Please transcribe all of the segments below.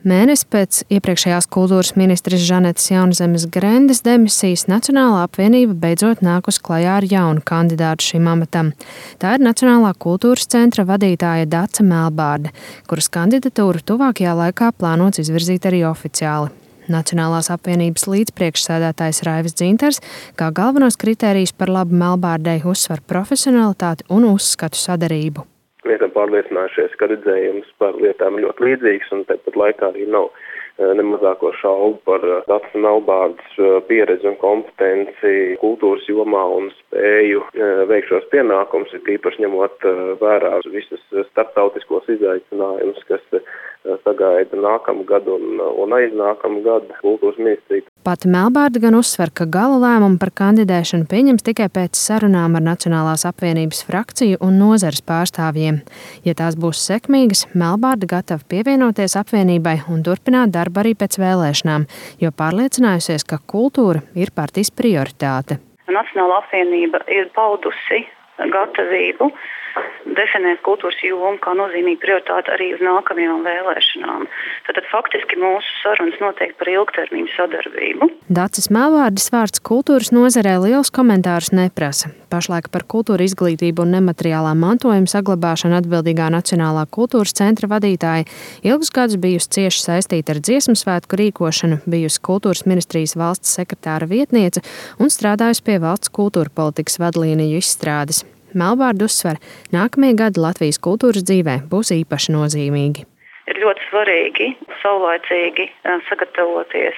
Mēnesi pēc iepriekšējās kultūras ministres Žanetes Jaunzemes Grendes demisijas Nacionālā apvienība beidzot nākus klajā ar jaunu kandidātu šim amatam. Tā ir Nacionālā kultūras centra vadītāja Dace Melbārde, kuras kandidatūru tuvākajā laikā plānots izvirzīt arī oficiāli. Nacionālās apvienības līdzpriekšsēdētājs Raivis Dzintars kā galvenos kritērijus par labu Melbārdei uzsver profesionalitāti un uzskatu sadarību. Mēs esam pārliecinājušies, ka redzējums par lietām ir ļoti līdzīgs un tāpat laikā arī nav nemazāko šaubu par Daces Melbārdes pieredzi un kompetenci kultūras jomā un spēju veikt šos pienākumus, īpaši ņemot vērā visas starptautiskos izaicinājumus, kas sagaida nākamu gadu un aiznākamu gadu kultūras ministriju. Pati Melbārde gan uzsver, ka gala lēmumu par kandidēšanu pieņems tikai pēc sarunām ar Nacionālās apvienības frakciju un nozares pārstāvjiem. Ja tās būs sekmīgas, Melbārde gatava pievienoties apvienībai un turpināt darbu arī pēc vēlēšanām, jo pārliecinājusies, ka kultūra ir partijas prioritāte. Nacionālā apvienība ir paudusi gatavību definēt kultūras jomu kā nozīmīgu prioritāti arī uz nākamajām vēlēšanām. Tātad faktiski mūsu sarunas notiek par ilgtermiņu sadarbību. Daces Melbārdes vārds kultūras nozarē liels komentārus neprasa. Pašlaik par kultūra izglītību un nemateriālā mantojuma saglabāšanu atbildīgā Nacionālā kultūras centra vadītāja ilgus gadus bijusi cieši saistīta ar dziesmu svētku rīkošanu, bijusi kultūras ministrijas valsts sekretāra vietniece un strādājusi pie valsts kultūra politikas vadlīniju izstrādes. Melbārde uzsver, nākamie gadi Latvijas kultūras dzīvē būs īpaši nozīmīgi. Ir ļoti svarīgi saulaicīgi sagatavoties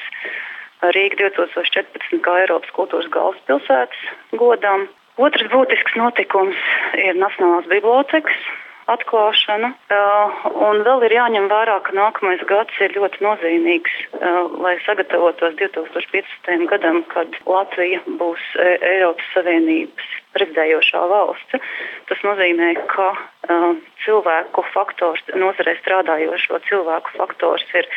Rīga 2014 kā Eiropas kultūras galvaspilsētas godam. Otrs būtisks notikums ir Nacionālās bibliotekas atklāšana, un vēl ir jāņem vērā, ka nākamais gads ir ļoti nozīmīgs, lai sagatavotos 2015. Gadam, kad Latvija būs Eiropas Savienības prezidējošā valsts. Tas nozīmē, ka cilvēku faktors, nozarē strādājošo cilvēku faktors ir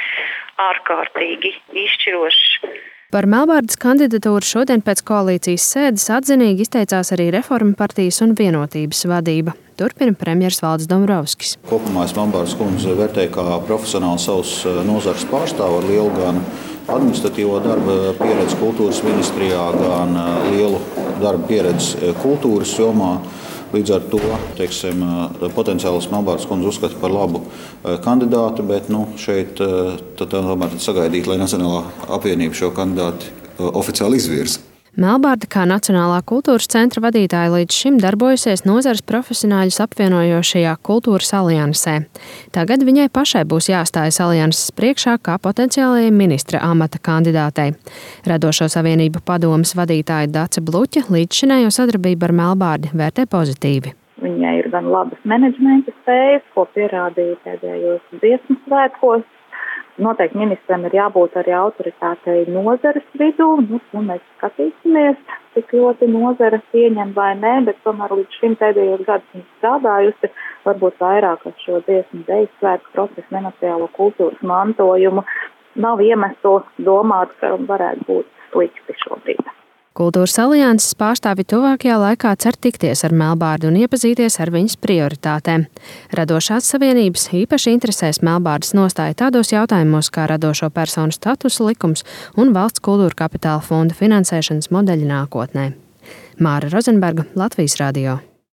ārkārtīgi izšķirošs. Par Melbārdes kandidatūru šodien pēc koalīcijas sēdes atzinīgi izteicās arī Reforma partijas un Vienotības vadība. Turpina premjers Valdis Dombrovskis. Kopumā es Melbārdes kundzi vērtēju kā profesionāli savus nozares pārstāvu ar lielu gan administratīvo darba pieredzi kultūras ministrijā, gan lielu darba pieredzi kultūras jomā. Līdz ar to potenciāls Melbārdes kundze uzskata par labu kandidātu, bet šeit tomēr sagaidīt, lai Nacionālā apvienība šo kandidātu oficiāli izvirza. Melbārde kā Nacionālā kultūras centra vadītāja līdz šim darbojusies nozares profesionāļus apvienojošajā kultūras aliansē. Tagad viņai pašai būs jāstājas alianses priekšā kā potenciālajai ministra amata kandidātei. Radošo savienību padomes vadītāja Dace Bluķa līdzšinējo sadarbību ar Melbārdi vērtē pozitīvi. Viņai ir gan labas menedžmenta spējas, ko pierādīja pēdējos dziesmu svētkos. Noteikti ministram ir jābūt arī autoritātei nozares vidū, un mēs skatīsimies, cik ļoti nozara pieņem vai nē, bet tomēr līdz šim pēdējos gadus viņa strādājusi, varbūt vairāk ar šo dziesmu deju svētku procesu nemateriālo kultūras mantojumu. Nav iemeslu domāt, ka varētu būt slikti šobrīd. Kultūras alianses pārstāvi tuvākajā laikā cer tikties ar Melbārdi un iepazīties ar viņas prioritātēm. Radošās savienības īpaši interesēs Melbārdes nostāja tādos jautājumos kā radošo personu statusa likums un valsts kultūra kapitāla fonda finansēšanas modeļi nākotnē. Māra Rozenberga, Latvijas radio.